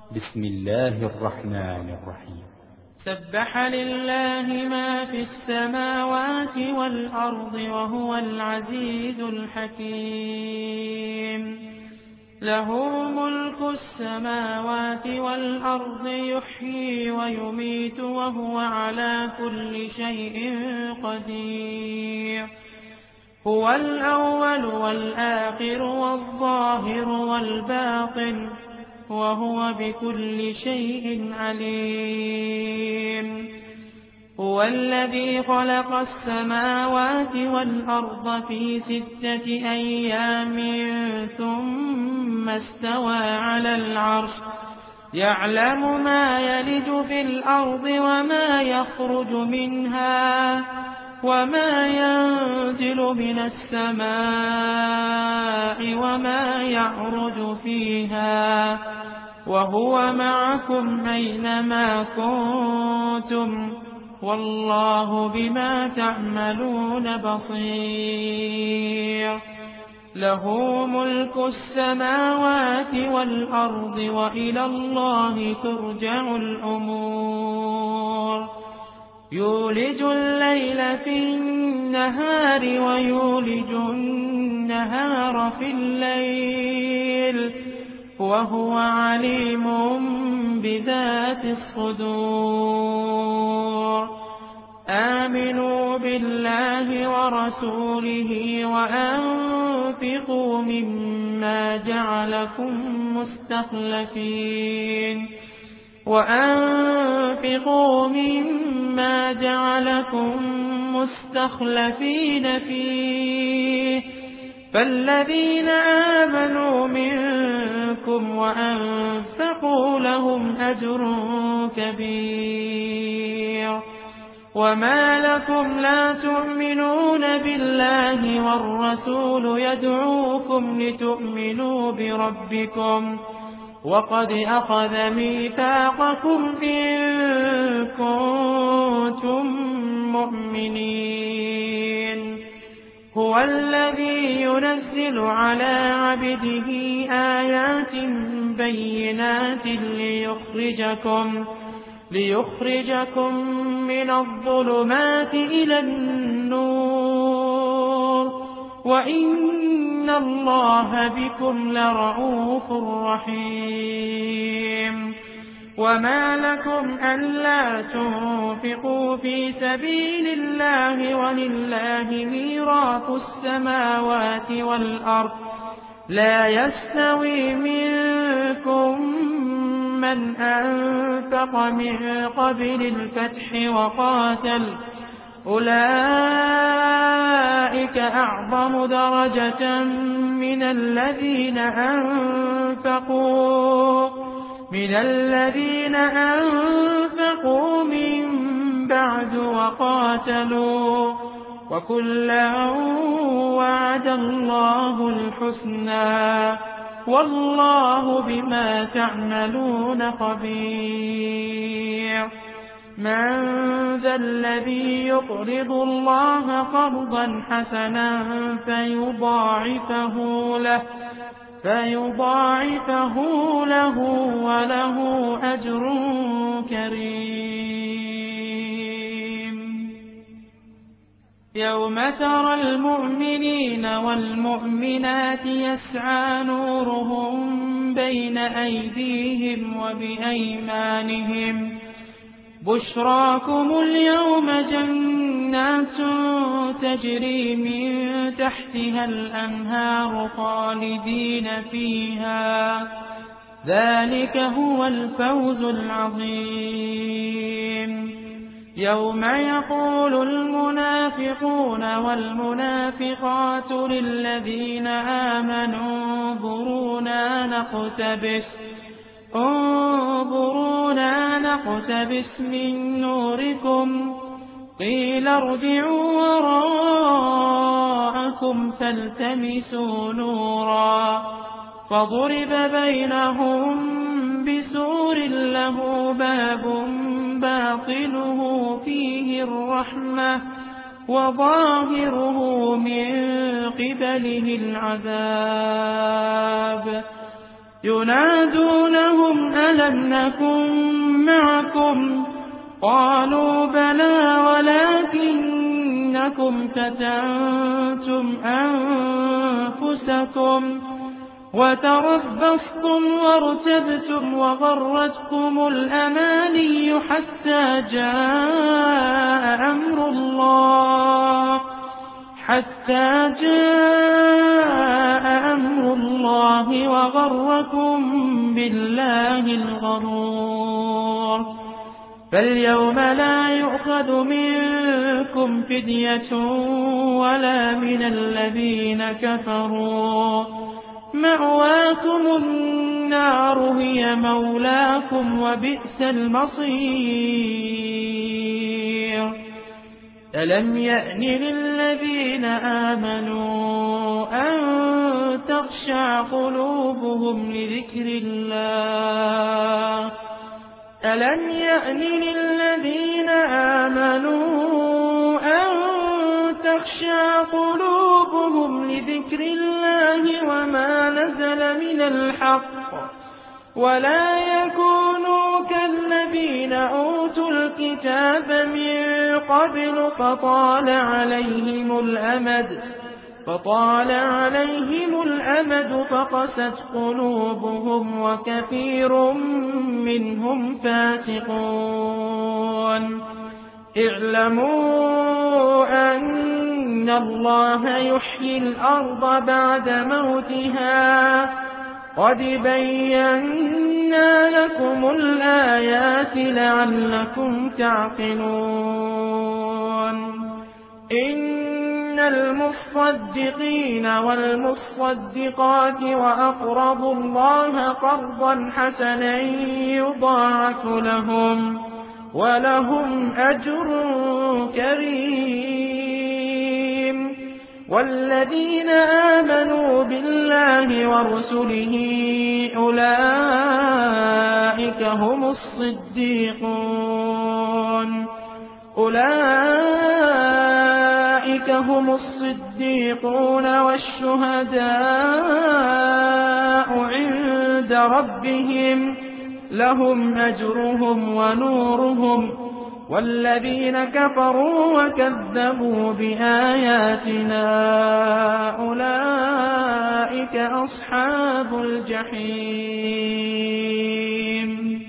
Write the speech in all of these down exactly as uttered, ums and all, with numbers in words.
بسم الله الرحمن الرحيم. سبح لله ما في السماوات والأرض وهو العزيز الحكيم. له ملك السماوات والأرض يحيي ويميت وهو على كل شيء قدير. هو الأول والآخر والظاهر والباطن وهو بكل شيء عليم. هو الذي خلق السماوات والأرض في ستة أيام ثم استوى على العرش يعلم ما يلج في الأرض وما يخرج منها وما ينزل من السماء وما يعرج فيها وهو معكم أينما كنتم والله بما تعملون بصير. له ملك السماوات والأرض وإلى الله ترجع الأمور. يولج الليل في النهار ويولج النهار في الليل وهو عليم بذات الصدور. آمنوا بالله ورسوله وأنفقوا مما جعلكم مستخلفين وأنفقوا مما جعلكم مستخلفين فيه فالذين آمنوا منكم وأنفقوا لهم أجر كبير. وما لكم لا تؤمنون بالله والرسول يدعوكم لتؤمنوا بربكم وقد أخذ ميثاقكم إن كنتم مؤمنين. هو الذي ينزل على عبده آيات بينات ليخرجكم ليخرجكم من الظلمات إلى النور وإن الله بكم لرءوف رحيم. وما لكم ألا تنفقوا في سبيل الله ولله ميراث السماوات والأرض لا يستوي منكم من أنفق من قبل الفتح وقاتل أولئك أعظم درجة من الذين أنفقوا من الذين أنفقوا من بعد وقاتلوا وكلا وعد الله الحسنى والله بما تعملون خبير. من ذا الذي يقرض الله قرضا حسنا فيضاعفه له فيضاعفه له وله أجر كريم. يوم ترى المؤمنين والمؤمنات يسعى نورهم بين أيديهم وبأيمانهم بشراكم اليوم جنات تجري من تحتها الأنهار خالدين فيها ذلك هو الفوز العظيم. يوم يقول المنافقون والمنافقات للذين آمنوا انظرونا نقتبس انظرونا نقتبس من نوركم قيل ارجعوا وراءكم فالتمسوا نورا فضرب بينهم بسور له باب باطنه فيه الرحمة وظاهره من قبله العذاب ينادونهم ألم نكن معكم قالوا بلى ولكنكم فتنتم أنفسكم وتربصتم وارتبتم وغرتكم الأماني حتى جاء أمر الله حتى جاء أمر الله وغركم بالله الغرور فاليوم لا يؤخذ منكم فدية ولا من الذين كفروا مأواكم النار هي مولاكم وبئس المصير ألم يأن للذين آمنوا أن تخشع قلوبهم لذكر الله ألم يأن للذين آمنوا أن تخشع قلوبهم لذكر الله وما نزل من الحق ولا يكونوا كالذين أوتوا الكتاب من قبل فطال عليهم الأمد فطال عليهم الأمد فقست قلوبهم وكثير منهم فاسقون اعلموا أن الله يحيي الأرض بعد موتها قد بينا لكم الآيات لعلكم تعقلون إن المصدقين والمصدقات وأقرضوا الله قرضا حسنا يضاعف لهم ولهم أجر كريم والذين آمنوا بالله ورسله أولئك هم الصديقون أولئك هم الصديقون والشهداء عند ربهم لهم أجرهم ونورهم والذين كفروا وكذبوا بآياتنا أولئك أصحاب الجحيم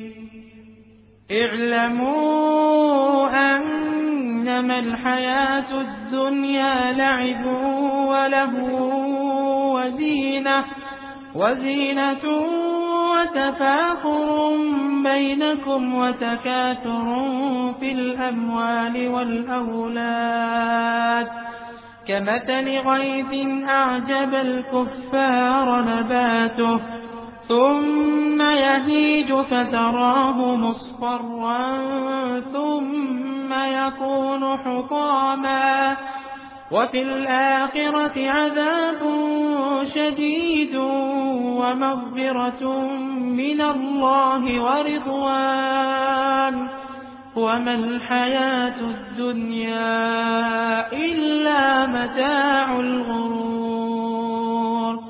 اعلموا أنما الحياة الدنيا لعب وله وزينة وزينة وتفاخر بينكم وتكاثر في الأموال والأولاد كمثل غيث أعجب الكفار نباته ثم يهيج فتراه مصفرا ثم يكون حطاما وفي الآخرة عذاب شديد ومغفرة من الله ورضوان وما الحياة الدنيا إلا متاع الغرور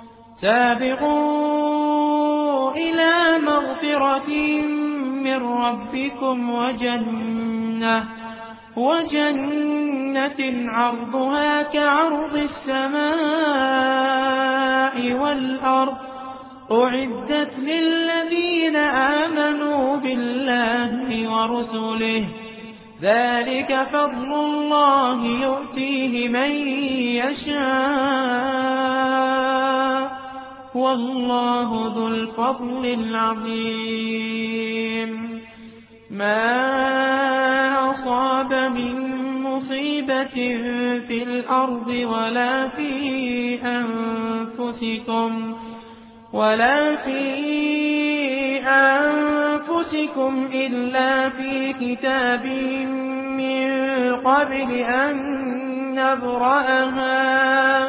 سابقوا إلى مغفرة من ربكم وجنة وجنة عرضها كعرض السماء والأرض أعدت للذين آمنوا بالله ورسله ذلك فضل الله يؤتيه من يشاء والله ذو الفضل العظيم ما أصاب من مصيبة في الأرض ولا في أنفسكم ولا في أنفسكم إلا في كتاب من قبل أن نبرأها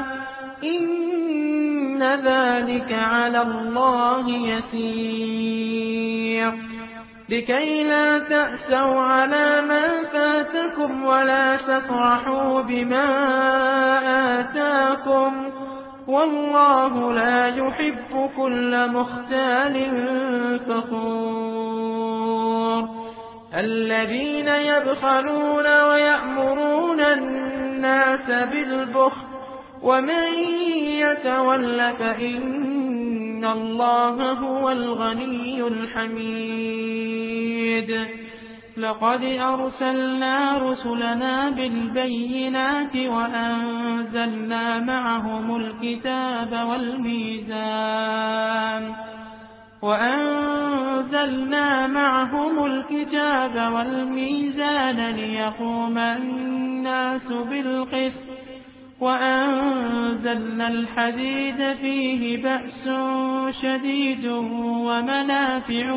إن ذلك على الله يسير لكي لا تأسوا على ما فاتكم ولا تفرحوا بما آتاكم والله لا يحب كل مختال فخور الذين يبخلون ويأمرون الناس بالبخل ومن يتول فإن الله هو الغني الحميد لقد أرسلنا رسلنا بالبينات وأنزلنا معهم الكتاب والميزان وأنزلنا معهم الكتاب والميزان ليقوم الناس بالقسط وأنزلنا الحديد فيه بأس شديد ومنافع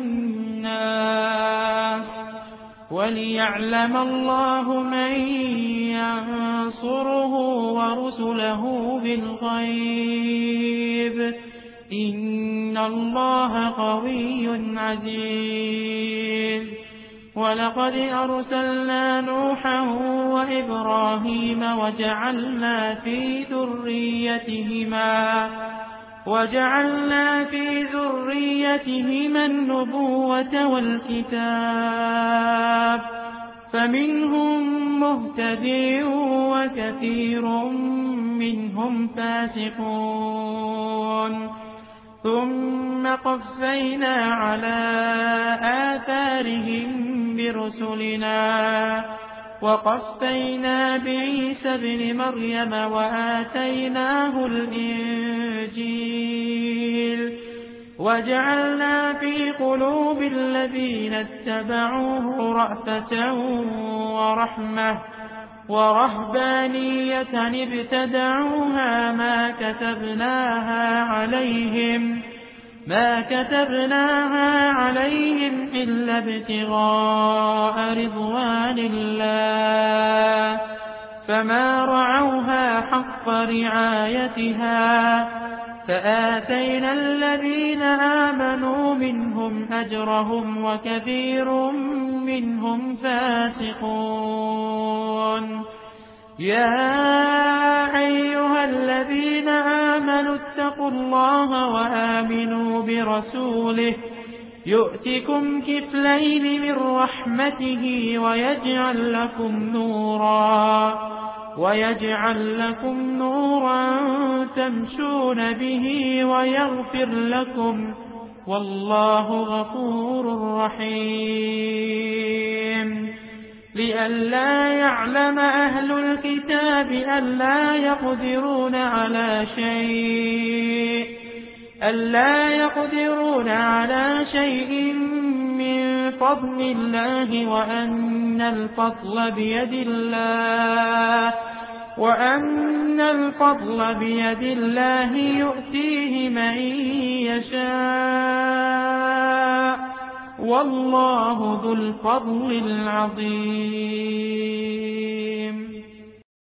للناس وليعلم الله من ينصره ورسله بالغيب إن الله قوي عزيز ولقد أرسلنا نوحا وإبراهيم وجعلنا في ذريتهما وجعلنا في ذريتهما النبوة والكتاب فمنهم مهتدي وكثير منهم فاسقون ثم قفينا على آثارهم برسلنا وقفينا بعيسى ابن مريم وآتيناه الإنجيل وجعلنا في قلوب الذين اتبعوه رأفة ورحمة ورهبانية ابتدعوها ما كتبناها عليهم ما كتبناها عليهم إلا ابتغاء رضوان الله فما رعوها حق رعايتها فآتينا الذين آمنوا منهم أجرهم وكثير منهم فاسقون يا أيها الذين آمنوا اتقوا الله وآمنوا برسوله يؤتكم كفلين من رحمته ويجعل لكم نورا ويجعل لكم نورا تمشون به ويغفر لكم والله غفور رحيم لئلا يعلم أهل الكتاب ألا يقدرون على شيء ألا يقدرون على شيء من فضل الله وأن الفضل بيد الله وأن الفضل بيد الله يؤتيه من يشاء والله ذو الفضل العظيم